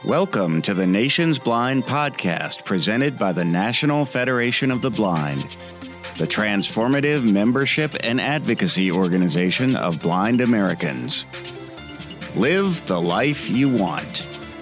Welcome to the Nation's Blind podcast presented by the National Federation of the Blind, the transformative membership and advocacy organization of blind Americans. Live the life you want.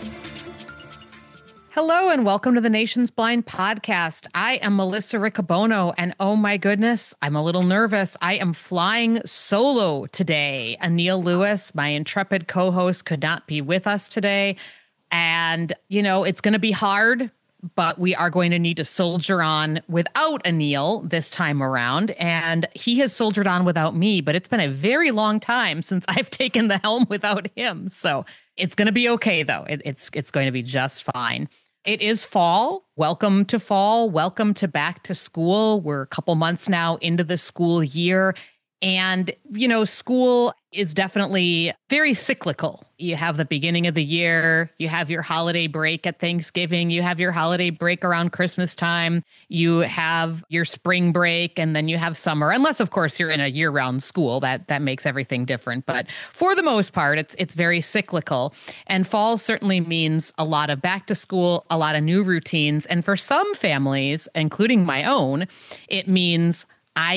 Hello and welcome to the Nation's Blind podcast. I am Melissa Riccobono, and oh my goodness, I'm a little nervous. I am flying solo today. Anil Lewis, my intrepid co-host, could not be with us today. And, you know, it's going to be hard, but we are going to need to soldier on without Anil this time around. And he has soldiered on without me, but it's been a very long time since I've taken the helm without him. So it's going to be okay, though. It's going to be just fine. It is fall. Welcome to fall. Welcome to back to school. We're a couple months now into the school year. And, you know, school is definitely very cyclical. You have the beginning of the year, you have your holiday break at Thanksgiving, you have your holiday break around Christmas time, you have your spring break, and then you have summer. Unless, of course, you're in a year-round school, that makes everything different. But for the most part, it's very cyclical. And fall certainly means a lot of back to school, a lot of new routines. And for some families, including my own, it means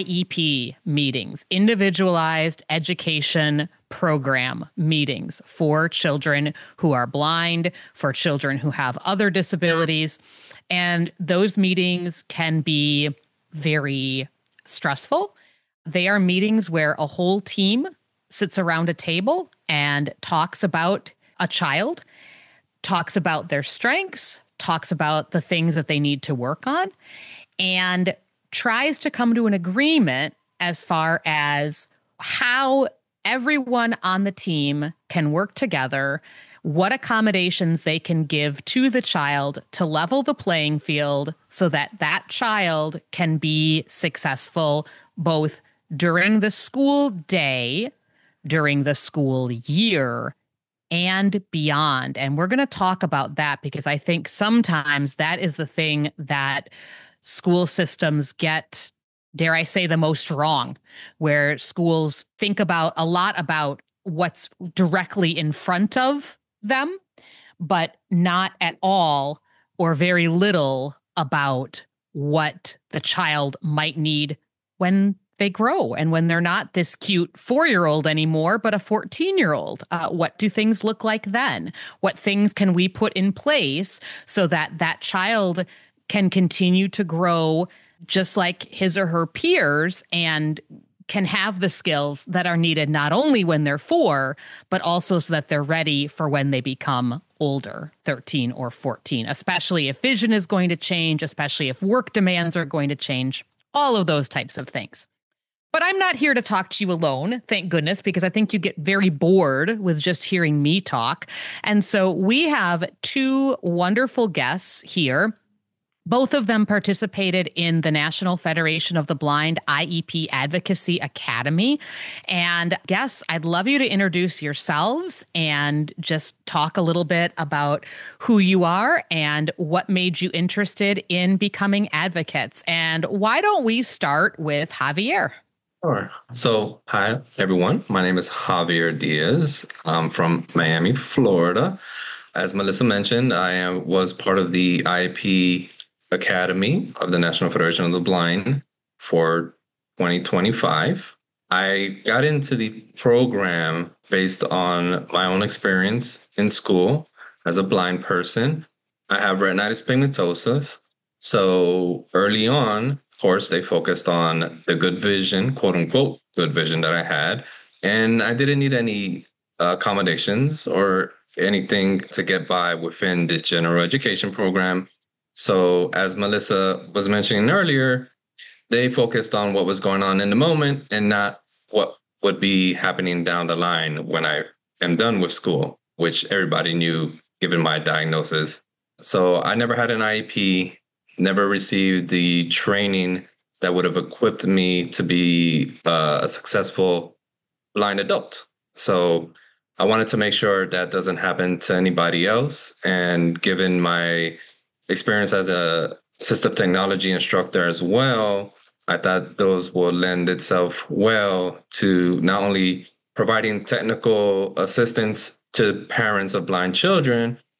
IEP meetings, individualized education program meetings for children who are blind, for children who have other disabilities. And those meetings can be very stressful. They are meetings where a whole team sits around a table and talks about a child, talks about their strengths, talks about the things that they need to work on, and tries to come to an agreement as far as how everyone on the team can work together, what accommodations they can give to the child to level the playing field so that that child can be successful both during the school day, during the school year, and beyond. And we're going to talk about that because I think sometimes that is the thing that school systems get, dare I say, the most wrong, where schools think about a lot about what's directly in front of them, but not at all or very little about what the child might need when they grow and when they're not this cute 4-year-old anymore, but a 14-year-old. What do things look like then? What things can we put in place so that that child can continue to grow just like his or her peers and can have the skills that are needed not only when they're 4, but also so that they're ready for when they become older, 13 or 14, especially if vision is going to change, especially if work demands are going to change, all of those types of things. But I'm not here to talk to you alone, thank goodness, because I think you get very bored with just hearing me talk. And so we have 2 wonderful guests here. Both of them participated in the National Federation of the Blind IEP Advocacy Academy. And guests, I'd love you to introduce yourselves and just talk a little bit about who you are and what made you interested in becoming advocates. And why don't we start with Javier? Sure. So, hi, everyone. My name is Javier Diaz. I'm from Miami, Florida. As Melissa mentioned, I was part of the IEP Academy of the National Federation of the Blind for 2025. I got into the program based on my own experience in school as a blind person. I have retinitis pigmentosa. So early on, of course, they focused on the good vision, quote unquote, good vision that I had. And I didn't need any accommodations or anything to get by within the general education program. So as Melissa was mentioning earlier, they focused on what was going on in the moment and not what would be happening down the line when I am done with school, which everybody knew given my diagnosis. So I never had an IEP, never received the training that would have equipped me to be a successful blind adult. So I wanted to make sure that doesn't happen to anybody else. And given my experience as a assistive technology instructor as well, I thought those will lend itself well to not only providing technical assistance to parents of blind children,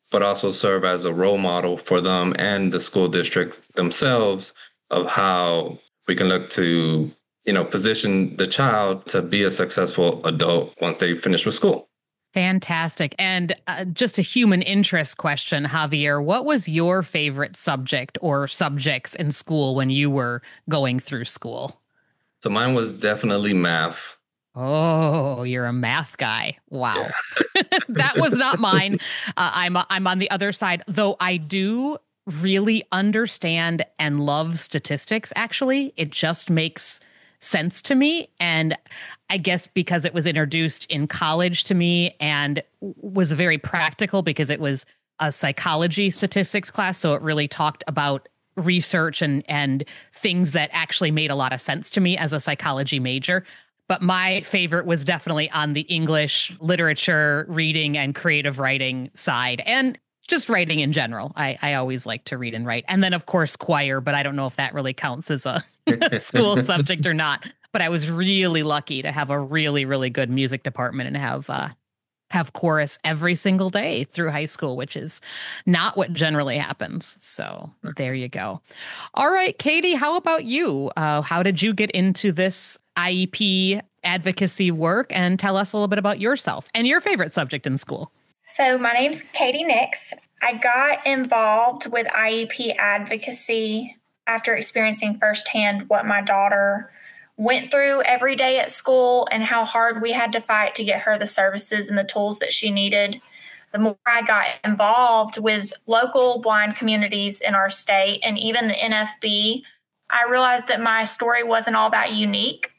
but also serve as a role model for them and the school districts themselves of how we can look to, position the child to be a successful adult once they finish with school. Fantastic. And just a human interest question, Javier, what was your favorite subject or subjects in school when you were going through school? So mine was definitely math. Oh, you're a math guy. Wow. Yeah. That was not mine. I'm on the other side, though I do really understand and love statistics, actually. It just makes sense to me. And I guess because it was introduced in college to me and was very practical because it was a psychology statistics class. So it really talked about research and things that actually made a lot of sense to me as a psychology major. But my favorite was definitely on the English literature, reading, and creative writing side, and just writing in general. I always like to read and write. And then, of course, choir, but I don't know if that really counts as a school subject or not. But I was really lucky to have a really, really good music department and have chorus every single day through high school, which is not what generally happens. So there you go. All right, Katie, how about you? How did you get into this IEP advocacy work? And tell us a little bit about yourself and your favorite subject in school. So my name's Katie Nix. I got involved with IEP advocacy after experiencing firsthand what my daughter went through every day at school and how hard we had to fight to get her the services and the tools that she needed. The more I got involved with local blind communities in our state and even the NFB, I realized that my story wasn't all that unique.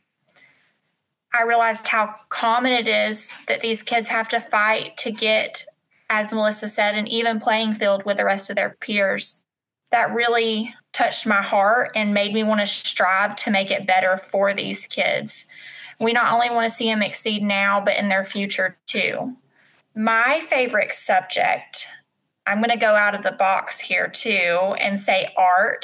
I realized how common it is that these kids have to fight to get, as Melissa said, an even playing field with the rest of their peers. That really touched my heart and made me want to strive to make it better for these kids. We not only want to see them exceed now, but in their future too. My favorite subject, I'm going to go out of the box here too and say art.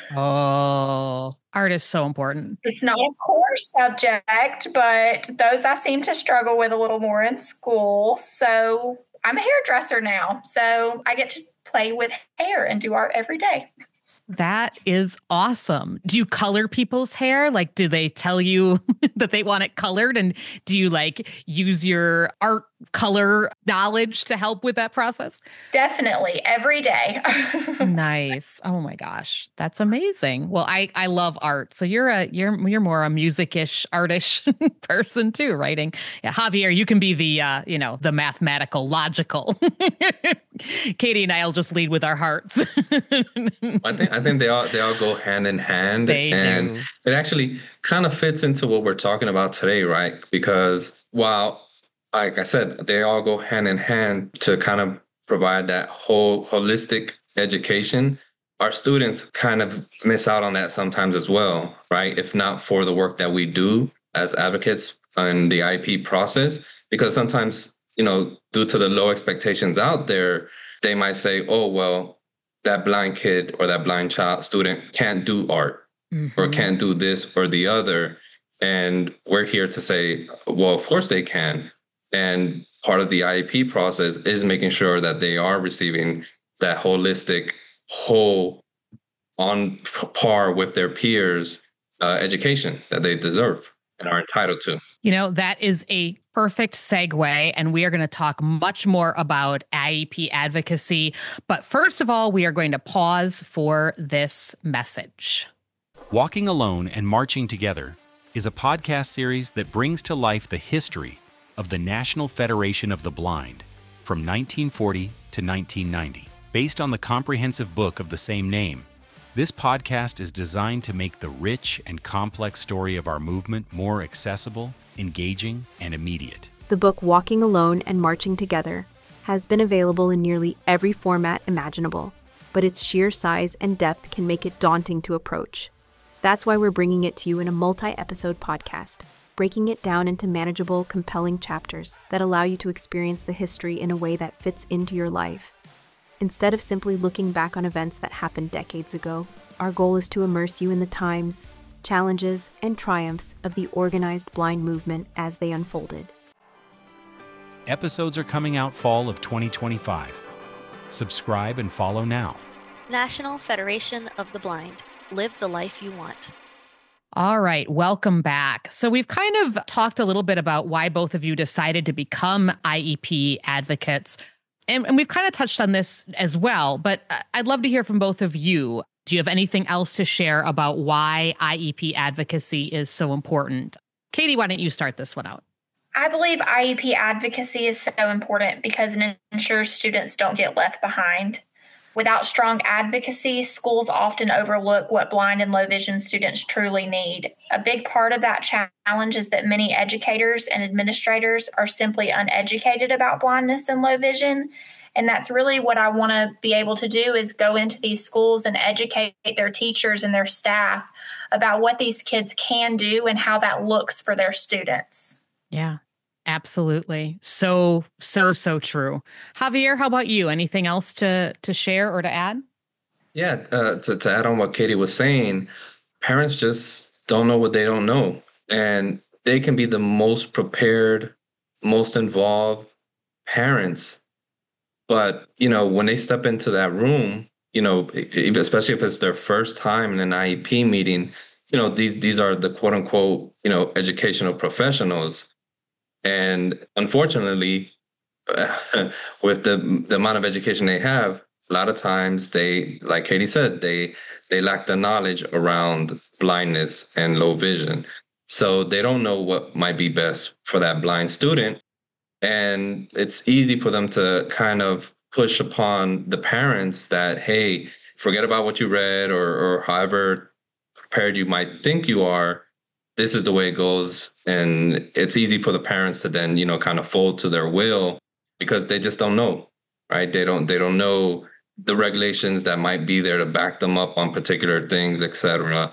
Oh, art is so important. It's not a core subject, but those I seem to struggle with a little more in school. So I'm a hairdresser now, so I get to play with hair and do art every day. That is awesome. Do you color people's hair? Like, do they tell you that they want it colored? And do you use your art color knowledge to help with that process? Definitely every day. Nice. Oh my gosh. That's amazing. Well, I love art. So you're more a music-ish, artish person too, writing. Yeah, Javier, you can be the the mathematical, logical. Katie and I'll just lead with our hearts. I think they all go hand in hand. They do. It actually kind of fits into what we're talking about today, right? Because while, like I said, they all go hand in hand to kind of provide that whole holistic education. Our students kind of miss out on that sometimes as well, right? If not for the work that we do as advocates in the IEP process, because sometimes, due to the low expectations out there, they might say, oh, well, that blind kid or that blind student can't do art or can't do this or the other. And we're here to say, well, of course they can. And part of the IEP process is making sure that they are receiving that holistic, whole, on par with their peers education that they deserve and are entitled to. That is a perfect segue, and we are going to talk much more about IEP advocacy. But first of all, we are going to pause for this message. Walking Alone and Marching Together is a podcast series that brings to life the history of the National Federation of the Blind from 1940 to 1990. Based on the comprehensive book of the same name, this podcast is designed to make the rich and complex story of our movement more accessible, engaging, and immediate. The book Walking Alone and Marching Together has been available in nearly every format imaginable, but its sheer size and depth can make it daunting to approach. That's why we're bringing it to you in a multi-episode podcast, breaking it down into manageable, compelling chapters that allow you to experience the history in a way that fits into your life. Instead of simply looking back on events that happened decades ago, our goal is to immerse you in the times, challenges, and triumphs of the organized blind movement as they unfolded. Episodes are coming out fall of 2025. Subscribe and follow now. National Federation of the Blind. Live the life you want. All right, welcome back. So we've kind of talked a little bit about why both of you decided to become IEP advocates. And we've kind of touched on this as well, but I'd love to hear from both of you. Do you have anything else to share about why IEP advocacy is so important? Katie, why don't you start this one out? I believe IEP advocacy is so important because it ensures students don't get left behind. Without strong advocacy, schools often overlook what blind and low vision students truly need. A big part of that challenge is that many educators and administrators are simply uneducated about blindness and low vision. And that's really what I want to be able to do, is go into these schools and educate their teachers and their staff about what these kids can do and how that looks for their students. Yeah, absolutely. So true. Javier, how about you? Anything else to share or to add? Yeah, to add on what Katie was saying, parents just don't know what they don't know. And they can be the most prepared, most involved parents. But, when they step into that room, especially if it's their first time in an IEP meeting, these are the quote unquote, educational professionals. And unfortunately, with the amount of education they have, a lot of times they, like Katie said, they lack the knowledge around blindness and low vision. So they don't know what might be best for that blind student. And it's easy for them to kind of push upon the parents that, hey, forget about what you read or however prepared you might think you are. This is the way it goes. And it's easy for the parents to then, kind of fold to their will because they just don't know, right? They don't know the regulations that might be there to back them up on particular things, et cetera,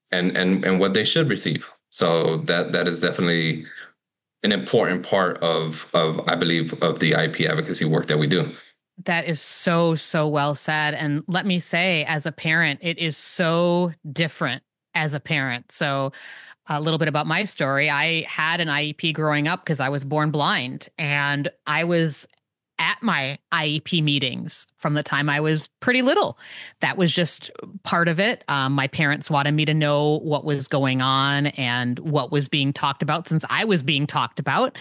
and what they should receive. So that is definitely an important part of I believe, of the IEP advocacy work that we do. That is so well said. And let me say, as a parent, it is so different as a parent. So a little bit about my story. I had an IEP growing up because I was born blind, and I was at my IEP meetings from the time I was pretty little. That was just part of it. My parents wanted me to know what was going on and what was being talked about since I was being talked about.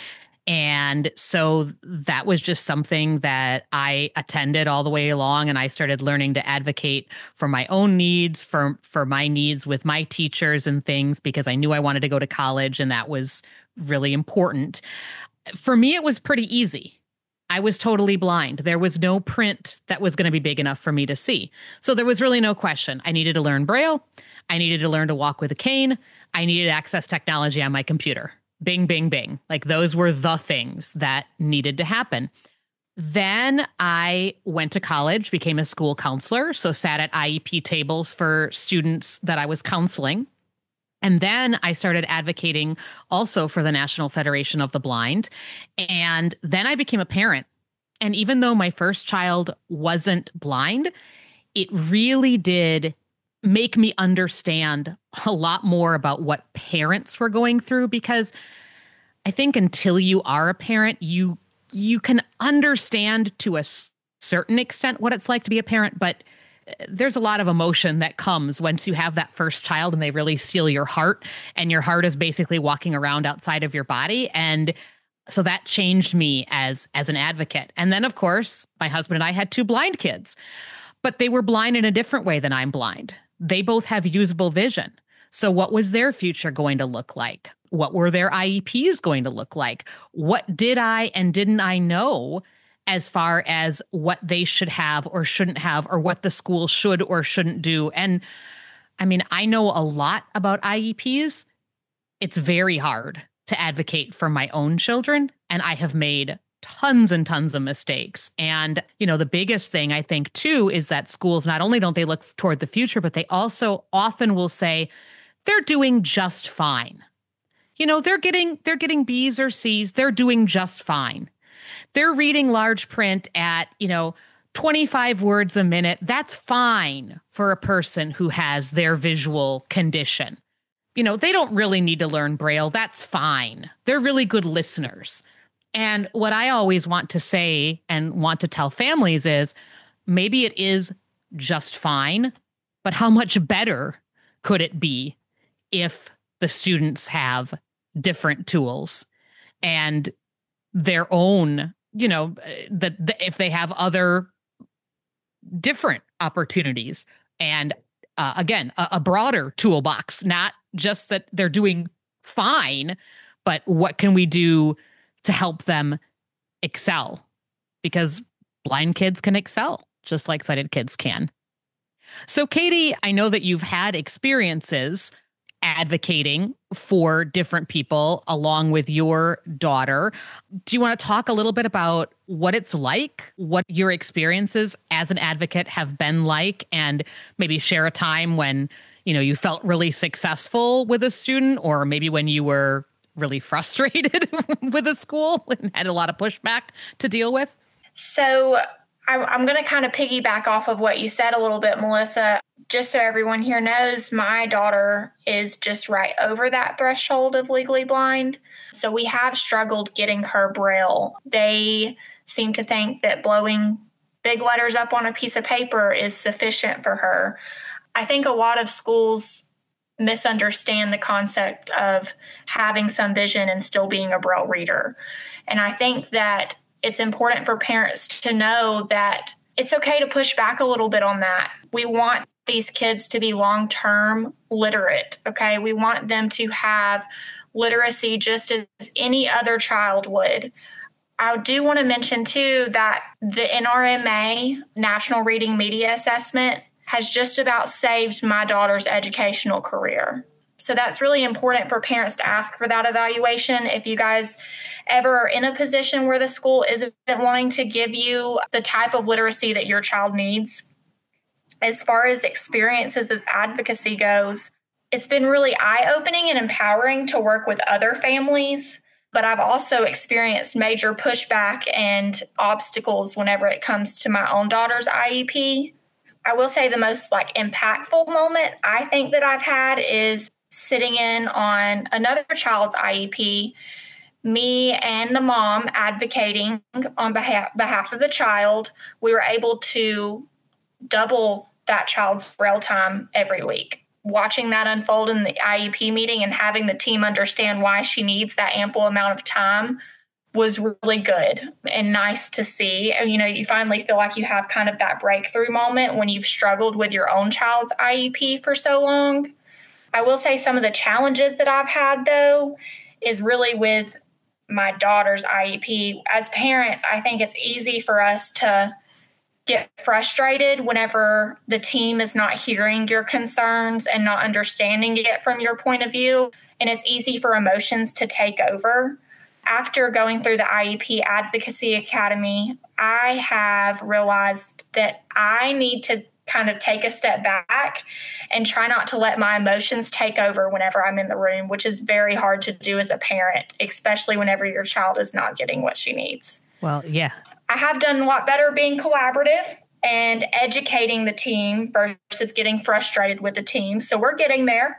And so that was just something that I attended all the way along. And I started learning to advocate for my own needs, for my needs with my teachers and things, because I knew I wanted to go to college and that was really important. For me, it was pretty easy. I was totally blind. There was no print that was going to be big enough for me to see. So there was really no question. I needed to learn Braille. I needed to learn to walk with a cane. I needed to access technology on my computer. Bing, bing, bing. Like those were the things that needed to happen. Then I went to college, became a school counselor. So sat at IEP tables for students that I was counseling. And then I started advocating also for the National Federation of the Blind. And then I became a parent. And even though my first child wasn't blind, it really did make me understand a lot more about what parents were going through, because I think until you are a parent, you can understand to a certain extent what it's like to be a parent, but there's a lot of emotion that comes once you have that first child and they really steal your heart, and your heart is basically walking around outside of your body. And so that changed me as an advocate. And then, of course, my husband and I had 2 blind kids, but they were blind in a different way than I'm blind. They both have usable vision. So what was their future going to look like? What were their IEPs going to look like? What did I and didn't I know as far as what they should have or shouldn't have, or what the school should or shouldn't do? And I mean, I know a lot about IEPs. It's very hard to advocate for my own children, and I have made tons and tons of mistakes. And, the biggest thing I think too is that schools, not only don't they look toward the future, but they also often will say they're doing just fine. They're getting B's or C's. They're doing just fine. They're reading large print at, 25 words a minute. That's fine for a person who has their visual condition. They don't really need to learn Braille. That's fine. They're really good listeners. And what I always want to say and want to tell families is, maybe it is just fine, but how much better could it be if the students have different tools and their own, if they have other different opportunities and again, a broader toolbox, not just that they're doing fine, but what can we do to help them excel? Because blind kids can excel just like sighted kids can. So, Katie, I know that you've had experiences advocating for different people along with your daughter. Do you want to talk a little bit about what it's like, what your experiences as an advocate have been like, and maybe share a time when, you felt really successful with a student, or maybe when you were really frustrated with a school and had a lot of pushback to deal with? So I'm going to kind of piggyback off of what you said a little bit, Melissa. Just so everyone here knows, my daughter is just right over that threshold of legally blind. So we have struggled getting her Braille. They seem to think that blowing big letters up on a piece of paper is sufficient for her. I think a lot of schools misunderstand the concept of having some vision and still being a Braille reader. And I think that it's important for parents to know that it's okay to push back a little bit on that. We want these kids to be long-term literate, okay? We want them to have literacy just as any other child would. I do want to mention, too, that the NRMA, National Reading Media Assessment, has just about saved my daughter's educational career. So that's really important for parents to ask for that evaluation. If you guys ever are in a position where the school isn't wanting to give you the type of literacy that your child needs, as far as experiences as advocacy goes, it's been really eye-opening and empowering to work with other families. But I've also experienced major pushback and obstacles whenever it comes to my own daughter's IEP. I will say the most impactful moment I think that I've had is sitting in on another child's IEP, me and the mom advocating on behalf of the child. We were able to double that child's Braille time every week. Watching that unfold in the IEP meeting and having the team understand why she needs that ample amount of time was really good and nice to see. You finally feel like you have kind of that breakthrough moment when you've struggled with your own child's IEP for so long. I will say some of the challenges that I've had, though, is really with my daughter's IEP. As parents, I think it's easy for us to get frustrated whenever the team is not hearing your concerns and not understanding it from your point of view. And it's easy for emotions to take over. After going through the IEP Advocacy Academy, I have realized that I need to kind of take a step back and try not to let my emotions take over whenever I'm in the room, which is very hard to do as a parent, especially whenever your child is not getting what she needs. Well, yeah. I have done a lot better being collaborative and educating the team versus getting frustrated with the team. So we're getting there.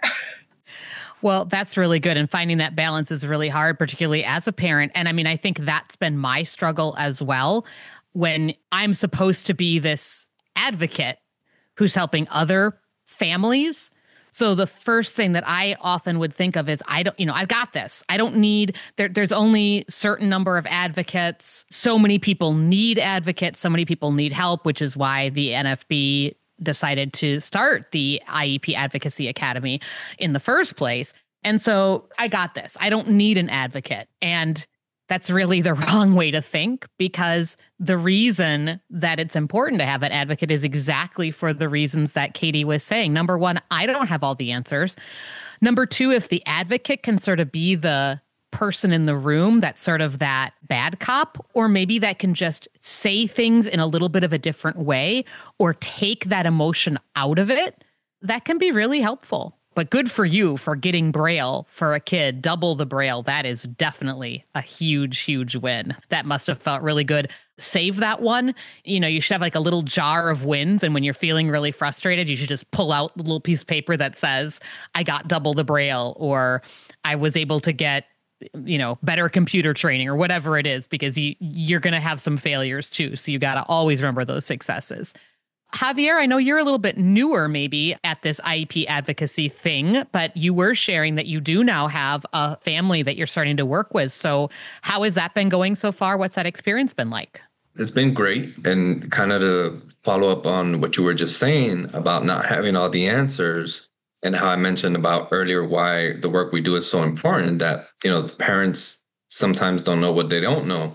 Well, that's really good. And finding that balance is really hard, particularly as a parent. And I think that's been my struggle as well. When I'm supposed to be this advocate who's helping other families. So the first thing that I often would think of is, I've got this. I don't need, there's only certain number of advocates. So many people need advocates. So many people need help, which is why the NFB decided to start the IEP Advocacy Academy in the first place. And so I got this. I don't need an advocate. And that's really the wrong way to think, because the reason that it's important to have an advocate is exactly for the reasons that Katie was saying. Number one, I don't have all the answers. Number two, if the advocate can sort of be the person in the room that's sort of that bad cop, or maybe that can just say things in a little bit of a different way or take that emotion out of it, that can be really helpful. But good for you for getting Braille for a kid, double the Braille. That is definitely a huge, huge win. That must have felt really good. Save that one. You should have a little jar of wins. And when you're feeling really frustrated, you should just pull out the little piece of paper that says, I got double the Braille, or I was able to get better computer training or whatever it is, because you're going to have some failures too. So you got to always remember those successes. Javier, I know you're a little bit newer maybe at this IEP advocacy thing, but you were sharing that you do now have a family that you're starting to work with. So how has that been going so far? What's that experience been like? It's been great. And kind of to follow up on what you were just saying about not having all the answers and how I mentioned about earlier why the work we do is so important, that, the parents sometimes don't know what they don't know.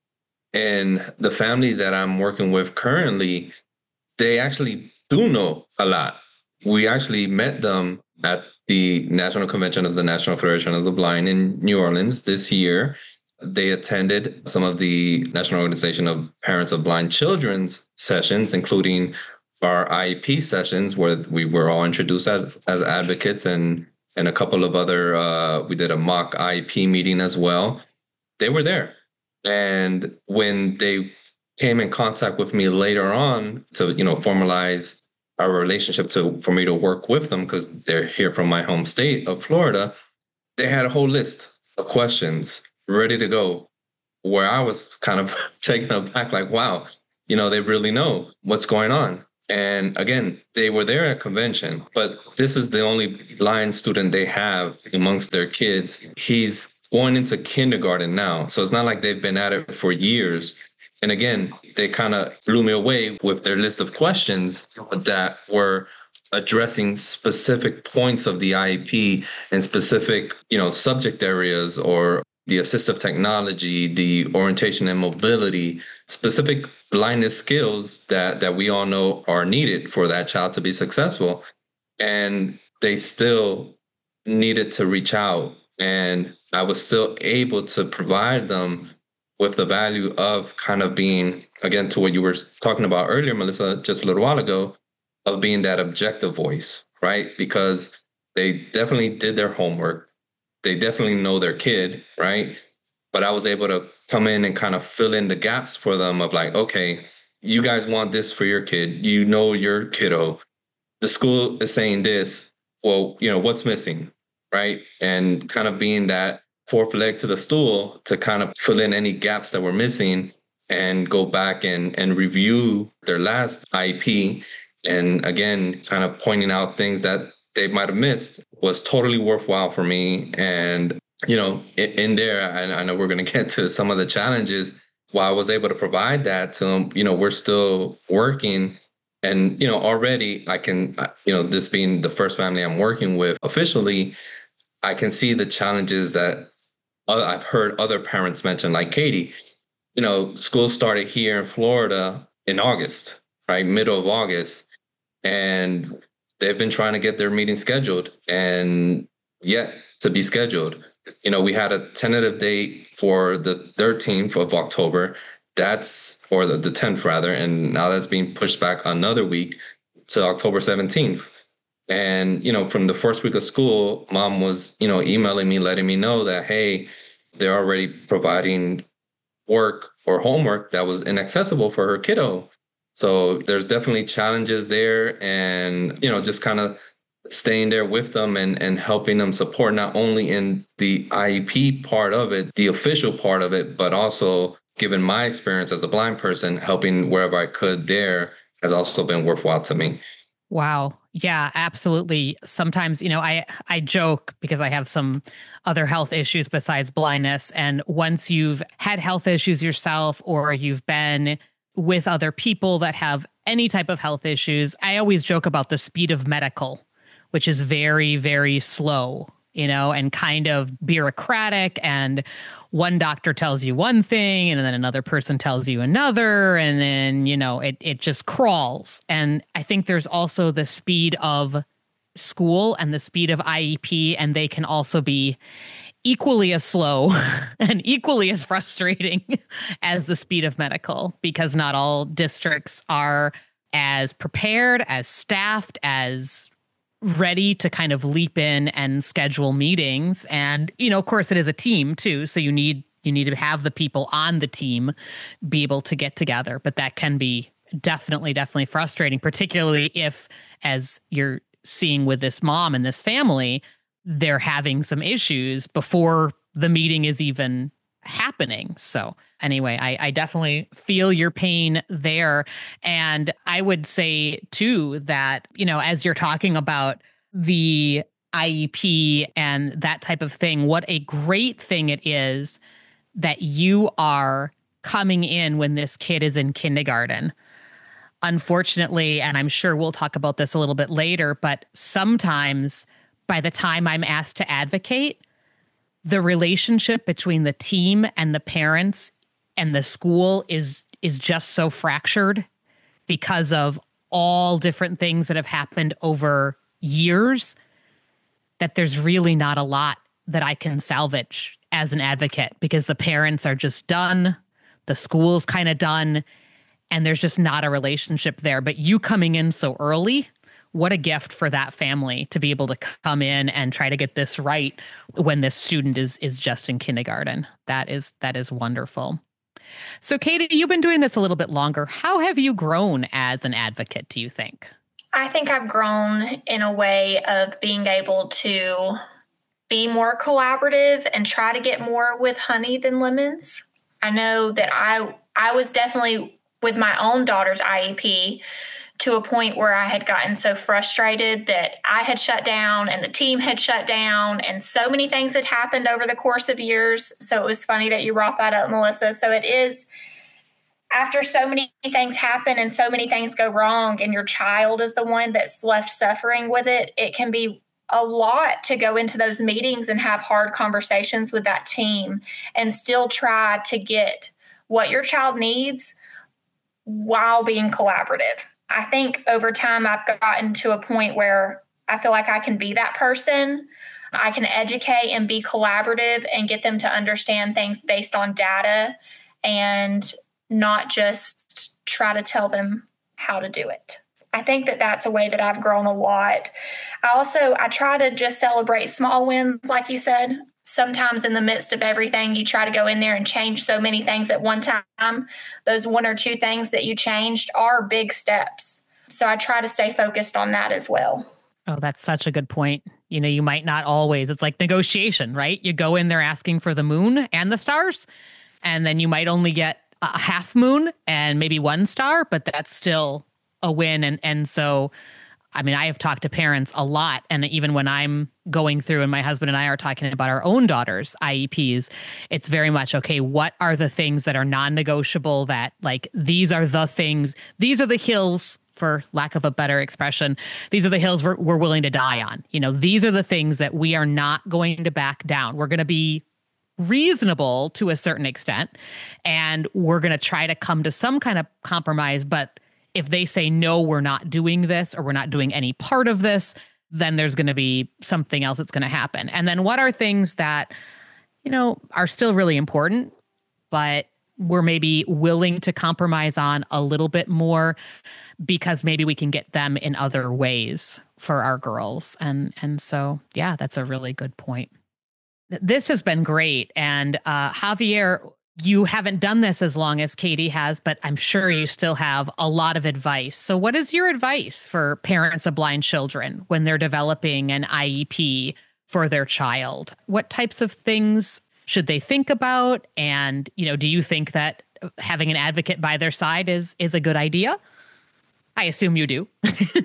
And the family that I'm working with currently, they actually do know a lot. We actually met them at the National Convention of the National Federation of the Blind in New Orleans this year. They attended some of the National Organization of Parents of Blind Children's sessions, including our IEP sessions, where we were all introduced as advocates, and a couple of other, we did a mock IEP meeting as well. They were there. And when they came in contact with me later on to, formalize our relationship for me to work with them, because they're here from my home state of Florida, they had a whole list of questions ready to go, where I was kind of taken aback, like, wow, they really know what's going on. And again, they were there at convention, but this is the only blind student they have amongst their kids. He's going into kindergarten now. So it's not like they've been at it for years. And again, they kind of blew me away with their list of questions that were addressing specific points of the IEP and specific, subject areas, or the assistive technology, the orientation and mobility, specific blindness skills that we all know are needed for that child to be successful. And they still needed to reach out. And I was still able to provide them with the value of kind of being, again, to what you were talking about earlier, Melissa, just a little while ago, of being that objective voice, right? Because they definitely did their homework. They definitely know their kid, right? But I was able to come in and kind of fill in the gaps for them of like, okay, you guys want this for your kid. You know your kiddo. The school is saying this. Well, what's missing, right? And kind of being that fourth leg to the stool to kind of fill in any gaps that were missing and go back and review their last IEP. And again, kind of pointing out things that they might have missed was totally worthwhile for me. And, in there, I know we're going to get to some of the challenges. While I was able to provide that to them, we're still working. And, already I can, this being the first family I'm working with officially, I can see the challenges that I've heard other parents mention, like Katie. School started here in Florida in August, right? Middle of August. And they've been trying to get their meeting scheduled and yet to be scheduled. We had a tentative date for the 13th of October. Or the 10th rather. And now that's being pushed back another week to October 17th. And, from the first week of school, mom was, emailing me, letting me know that, hey, they're already providing work or homework that was inaccessible for her kiddo. So there's definitely challenges there, and, just kind of staying there with them and helping them support not only in the IEP part of it, the official part of it, but also, given my experience as a blind person, helping wherever I could there has also been worthwhile to me. Wow. Yeah, absolutely. Sometimes, I joke because I have some other health issues besides blindness. And once you've had health issues yourself, or you've been with other people that have any type of health issues, I always joke about the speed of medical, which is very, very slow, and kind of bureaucratic. And one doctor tells you one thing, and then another person tells you another, and then, it just crawls. And I think there's also the speed of school and the speed of IEP, and they can also be equally as slow and equally as frustrating as the speed of medical, because not all districts are as prepared, as staffed, as ready to kind of leap in and schedule meetings. And, of course, it is a team too. So you need to have the people on the team be able to get together. But that can be definitely frustrating, particularly if, as you're seeing with this mom and this family, they're having some issues before the meeting is even happening. So anyway, I definitely feel your pain there. And I would say too that, as you're talking about the IEP and that type of thing, what a great thing it is that you are coming in when this kid is in kindergarten. Unfortunately, and I'm sure we'll talk about this a little bit later, but sometimes by the time I'm asked to advocate, the relationship between the team and the parents and the school is just so fractured because of all different things that have happened over years that there's really not a lot that I can salvage as an advocate, because the parents are just done, the school's kind of done, and there's just not a relationship there. But you coming in so early, what a gift for that family to be able to come in and try to get this right when this student is just in kindergarten. That is wonderful. So Katie, you've been doing this a little bit longer. How have you grown as an advocate, do you think? I think I've grown in a way of being able to be more collaborative and try to get more with honey than lemons. I know that I was definitely with my own daughter's IEP to a point where I had gotten so frustrated that I had shut down and the team had shut down and so many things had happened over the course of years. So it was funny that you brought that up, Melissa. So it is, after so many things happen and so many things go wrong and your child is the one that's left suffering with it, it can be a lot to go into those meetings and have hard conversations with that team and still try to get what your child needs while being collaborative. I think over time I've gotten to a point where I feel like I can be that person. I can educate and be collaborative and get them to understand things based on data and not just try to tell them how to do it. I think that that's a way that I've grown a lot. I try to just celebrate small wins, like you said. Sometimes in the midst of everything, you try to go in there and change so many things at one time. Those one or two things that you changed are big steps. So I try to stay focused on that as well. Oh, that's such a good point. You might not always, it's like negotiation, right? You go in there asking for the moon and the stars, and then you might only get a half moon and maybe one star, but that's still a win. And so, I mean, I have talked to parents a lot. And even when I'm going through and my husband and I are talking about our own daughter's IEPs, it's very much, okay, what are the things that are non-negotiable, that like, these are the things, these are the hills, for lack of a better expression, these are the hills we're willing to die on. These are the things that we are not going to back down. We're going to be reasonable to a certain extent, and we're going to try to come to some kind of compromise. But if they say, no, we're not doing this, or we're not doing any part of this, then there's going to be something else that's going to happen. And then what are things that, are still really important, but we're maybe willing to compromise on a little bit more because maybe we can get them in other ways for our girls. And so, yeah, that's a really good point. This has been great. And Javier, you haven't done this as long as Katie has, but I'm sure you still have a lot of advice. So what is your advice for parents of blind children when they're developing an IEP for their child? What types of things should they think about? And, do you think that having an advocate by their side is a good idea? I assume you do.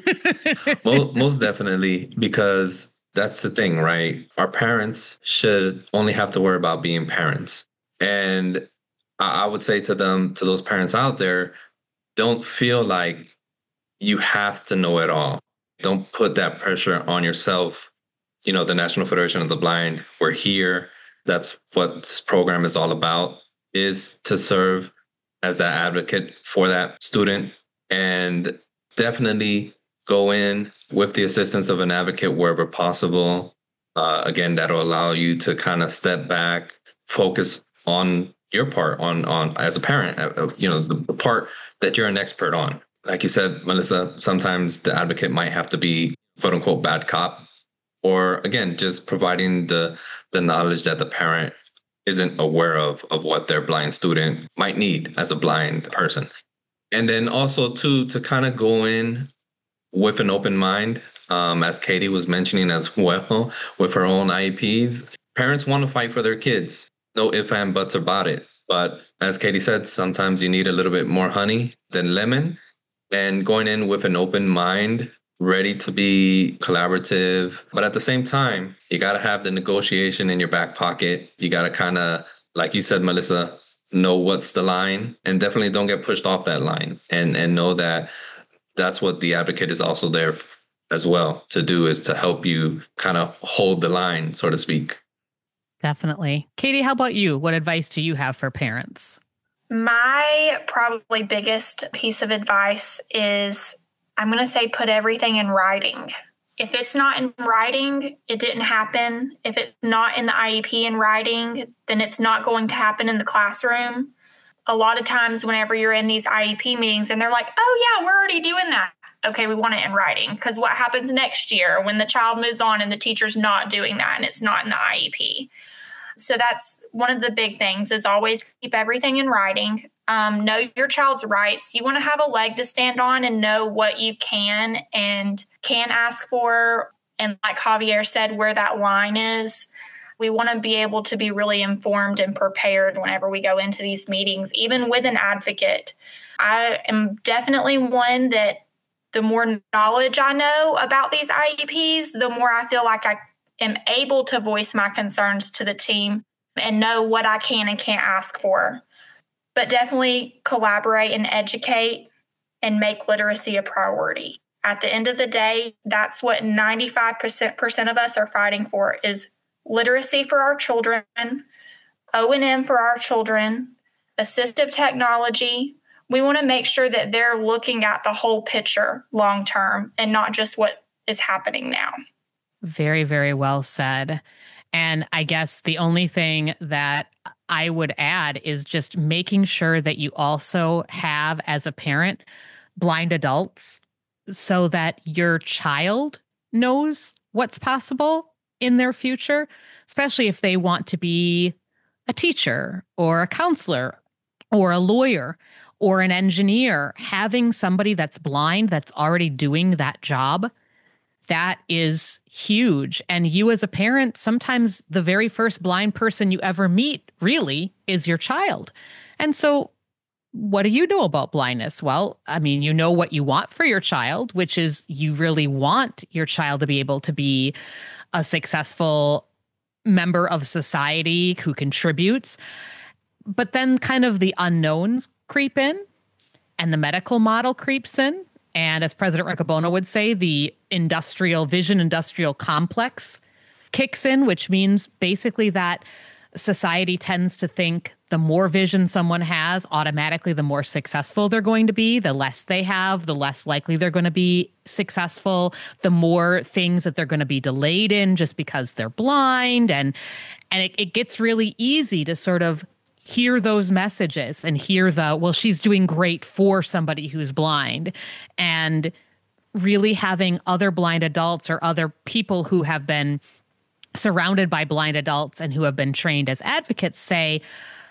Most definitely, because that's the thing, right? Our parents should only have to worry about being parents. And I would say to those parents out there, don't feel like you have to know it all. Don't put that pressure on yourself. The National Federation of the Blind, we're here. That's what this program is all about, is to serve as an advocate for that student, and definitely go in with the assistance of an advocate wherever possible. Again, that'll allow you to kind of step back, focus on your part, on as a parent, the part that you're an expert on. Like you said, Melissa, sometimes the advocate might have to be quote unquote bad cop, or again, just providing the knowledge that the parent isn't aware of what their blind student might need as a blind person. And then also to kind of go in with an open mind, as Katie was mentioning as well, with her own IEPs. parents want to fight for their kids. No ifs and buts about it. But as Katie said, sometimes you need a little bit more honey than lemon. And going in with an open mind, ready to be collaborative. But at the same time, you got to have the negotiation in your back pocket. You got to kind of, like you said, Melissa, know what's the line, and definitely don't get pushed off that line, and know that that's what the advocate is also there as well to do, is to help you kind of hold the line, so to speak. Definitely. Katie, how about you? What advice do you have for parents? My probably biggest piece of advice is, I'm going to say, put everything in writing. If it's not in writing, it didn't happen. If it's not in the IEP in writing, then it's not going to happen in the classroom. A lot of times whenever you're in these IEP meetings and they're like, oh yeah, we're already doing that. Okay, we want it in writing, because what happens next year when the child moves on and the teacher's not doing that and it's not in the IEP? So that's one of the big things, is always keep everything in writing. Know your child's rights. You want to have a leg to stand on and know what you can and can ask for. And like Javier said, where that line is. We want to be able to be really informed and prepared whenever we go into these meetings, even with an advocate. I am definitely one that the more knowledge I know about these IEPs, the more I feel like I am able to voice my concerns to the team and know what I can and can't ask for. But definitely collaborate and educate and make literacy a priority. At the end of the day, that's what 95% of us are fighting for, is literacy for our children, O&M for our children, assistive technology. We want to make sure that they're looking at the whole picture long term and not just what is happening now. Very, very well said. And I guess the only thing that I would add is just making sure that you also have, as a parent, blind adults, so that your child knows what's possible in their future, especially if they want to be a teacher or a counselor or a lawyer or an engineer. Having somebody that's blind that's already doing that job, that is huge. And you as a parent, sometimes the very first blind person you ever meet really is your child. And so what do you know about blindness? Well, I mean, you know what you want for your child, which is you really want your child to be able to be a successful member of society who contributes. But then kind of the unknowns creep in and the medical model creeps in. And as President Riccobono would say, the vision industrial complex kicks in, which means basically that society tends to think the more vision someone has, automatically the more successful they're going to be. The less they have, the less likely they're going to be successful, the more things that they're going to be delayed in just because they're blind. And it gets really easy to sort of hear those messages and hear well, she's doing great for somebody who's blind. And really having other blind adults or other people who have been surrounded by blind adults and who have been trained as advocates say,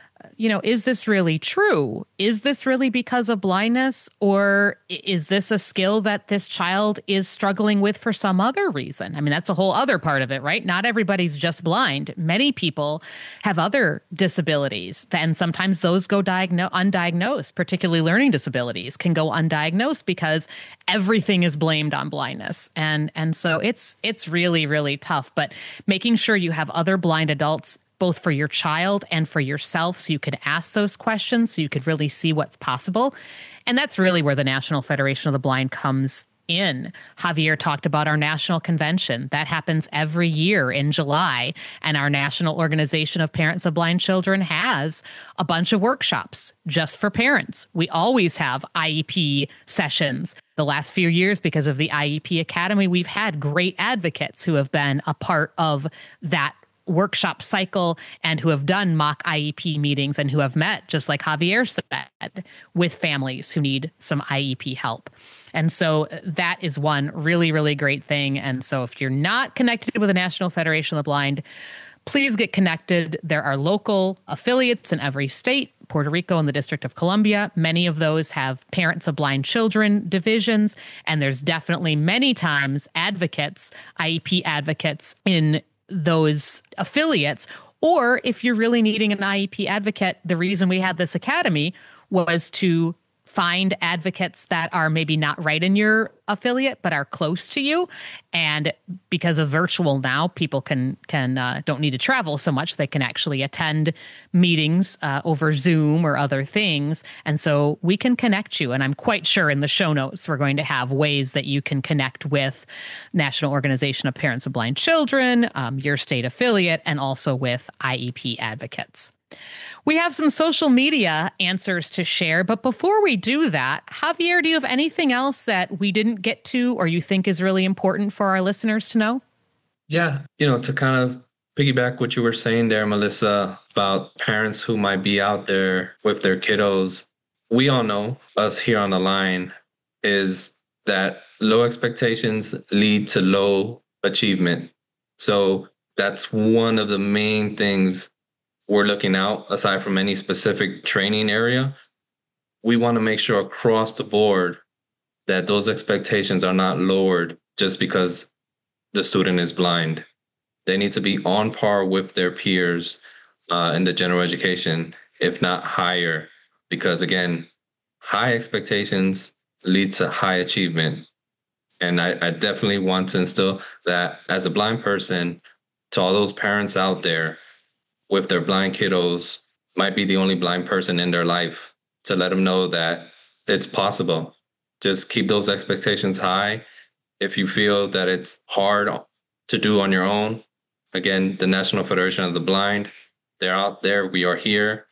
is this really true? Is this really because of blindness? Or is this a skill that this child is struggling with for some other reason? I mean, that's a whole other part of it, right? Not everybody's just blind. Many people have other disabilities, and sometimes those go undiagnosed, particularly learning disabilities can go undiagnosed because everything is blamed on blindness. And so it's really, really tough. But making sure you have other blind adults both for your child and for yourself, so you could ask those questions, so you could really see what's possible. And that's really where the National Federation of the Blind comes in. Javier talked about our national convention. That happens every year in July. And our National Organization of Parents of Blind Children has a bunch of workshops just for parents. We always have IEP sessions. The last few years, because of the IEP Academy, we've had great advocates who have been a part of that workshop cycle and who have done mock IEP meetings and who have met, just like Javier said, with families who need some IEP help. And so that is one really, really great thing. And so if you're not connected with the National Federation of the Blind, please get connected. There are local affiliates in every state, Puerto Rico and the District of Columbia. Many of those have parents of blind children divisions. And there's definitely many times advocates, IEP advocates in those affiliates. Or if you're really needing an IEP advocate, the reason we had this academy was to find advocates that are maybe not right in your affiliate, but are close to you. And because of virtual now, people can don't need to travel so much. They can actually attend meetings over Zoom or other things. And so we can connect you. And I'm quite sure in the show notes, we're going to have ways that you can connect with National Organization of Parents of Blind Children, your state affiliate, and also with IEP advocates. We have some social media answers to share, but before we do that, Javier, do you have anything else that we didn't get to or you think is really important for our listeners to know? Yeah, to kind of piggyback what you were saying there, Melissa, about parents who might be out there with their kiddos. We all know, us here on the line, is that low expectations lead to low achievement. So that's one of the main things we're looking out, aside from any specific training area. We want to make sure across the board that those expectations are not lowered just because the student is blind. They need to be on par with their peers in the general education, if not higher, because again, high expectations lead to high achievement. And I definitely want to instill that as a blind person, to all those parents out there with their blind kiddos, might be the only blind person in their life, to let them know that it's possible. Just keep those expectations high. If you feel that it's hard to do on your own, again, the National Federation of the Blind, they're out there. We are here.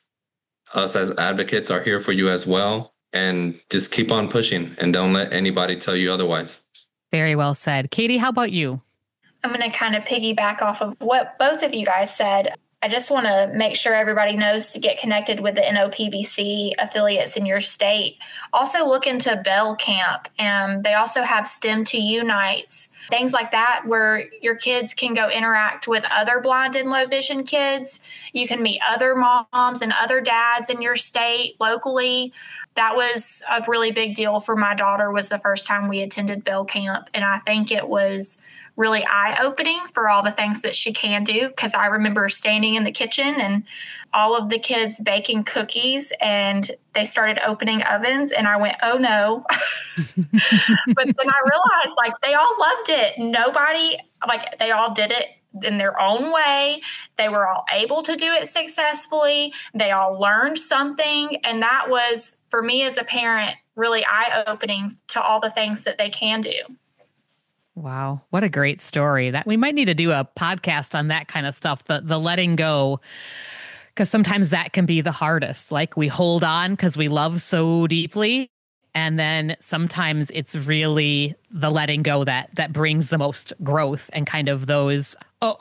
Us as advocates are here for you as well. And just keep on pushing and don't let anybody tell you otherwise. Very well said. Katie, how about you? I'm going to kind of piggyback off of what both of you guys said. I just want to make sure everybody knows to get connected with the NOPBC affiliates in your state. Also look into Bell Camp, and they also have STEM to You nights, things like that, where your kids can go interact with other blind and low vision kids. You can meet other moms and other dads in your state locally. That was a really big deal for my daughter. Was the first time we attended Bell Camp, and I think it was really eye-opening for all the things that she can do, because I remember standing in the kitchen and all of the kids baking cookies, and they started opening ovens, and I went, oh no. But then I realized, they all loved it. They all did it in their own way. They were all able to do it successfully. They all learned something. And that was, for me as a parent, really eye-opening to all the things that they can do. Wow. What a great story. That we might need to do a podcast on that kind of stuff, the letting go, because sometimes that can be the hardest. We hold on because we love so deeply. And then sometimes it's really the letting go that brings the most growth and kind of those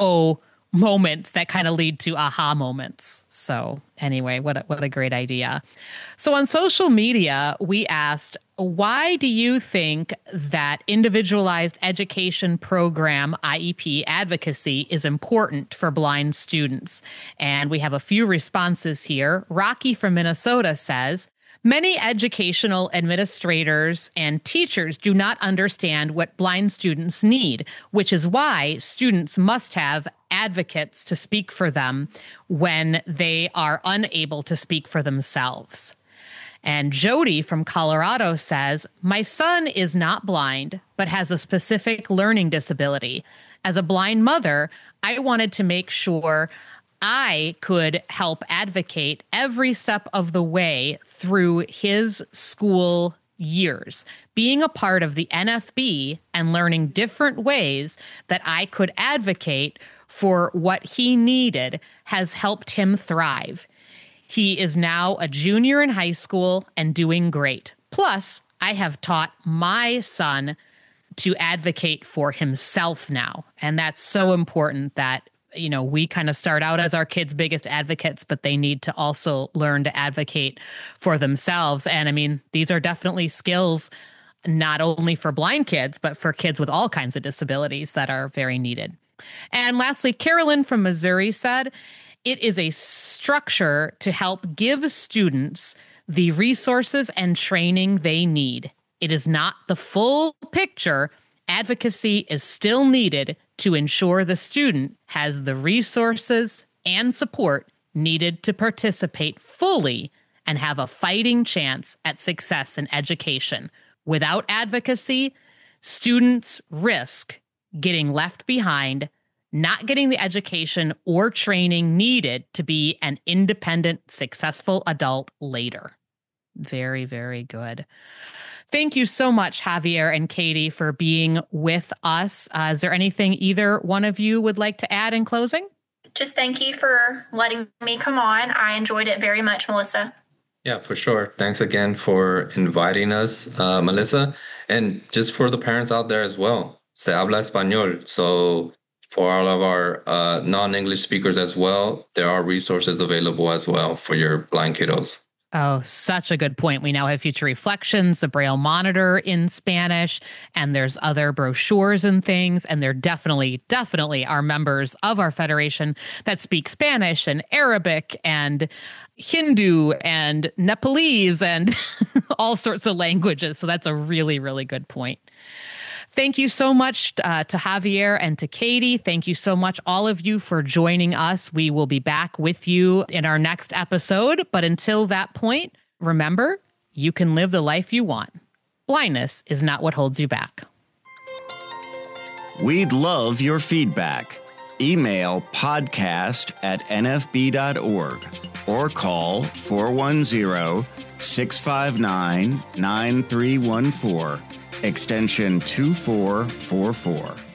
moments that kind of lead to aha moments. So anyway, what a great idea. So on social media, we asked, why do you think that individualized education program IEP advocacy is important for blind students? And we have a few responses here. Rocky from Minnesota says, many educational administrators and teachers do not understand what blind students need, which is why students must have advocates to speak for them when they are unable to speak for themselves. And Jody from Colorado says, my son is not blind, but has a specific learning disability. As a blind mother, I wanted to make sure I could help advocate every step of the way through his school years, being a part of the NFB and learning different ways that I could advocate for what he needed has helped him thrive. He is now a junior in high school and doing great. Plus, I have taught my son to advocate for himself now. And that's so important that we kind of start out as our kids' biggest advocates, but they need to also learn to advocate for themselves. And I mean, these are definitely skills not only for blind kids, but for kids with all kinds of disabilities that are very needed. And lastly, Carolyn from Missouri said, it is a structure to help give students the resources and training they need. It is not the full picture. Advocacy is still needed to ensure the student has the resources and support needed to participate fully and have a fighting chance at success in education. Without advocacy, students risk getting left behind, not getting the education or training needed to be an independent, successful adult later. Very, very good. Thank you so much, Javier and Katie, for being with us. Is there anything either one of you would like to add in closing? Just thank you for letting me come on. I enjoyed it very much, Melissa. Yeah, for sure. Thanks again for inviting us, Melissa. And just for the parents out there as well, se habla español. So for all of our non-English speakers as well, there are resources available as well for your blind kiddos. Oh, such a good point. We now have Future Reflections, the Braille Monitor in Spanish, and there's other brochures and things. And there definitely are members of our federation that speak Spanish and Arabic and Hindu and Nepalese and all sorts of languages. So that's a really, really good point. Thank you so much to Javier and to Katie. Thank you so much, all of you, for joining us. We will be back with you in our next episode. But until that point, remember, you can live the life you want. Blindness is not what holds you back. We'd love your feedback. Email podcast@nfb.org or call 410-659-9314. Extension 2444.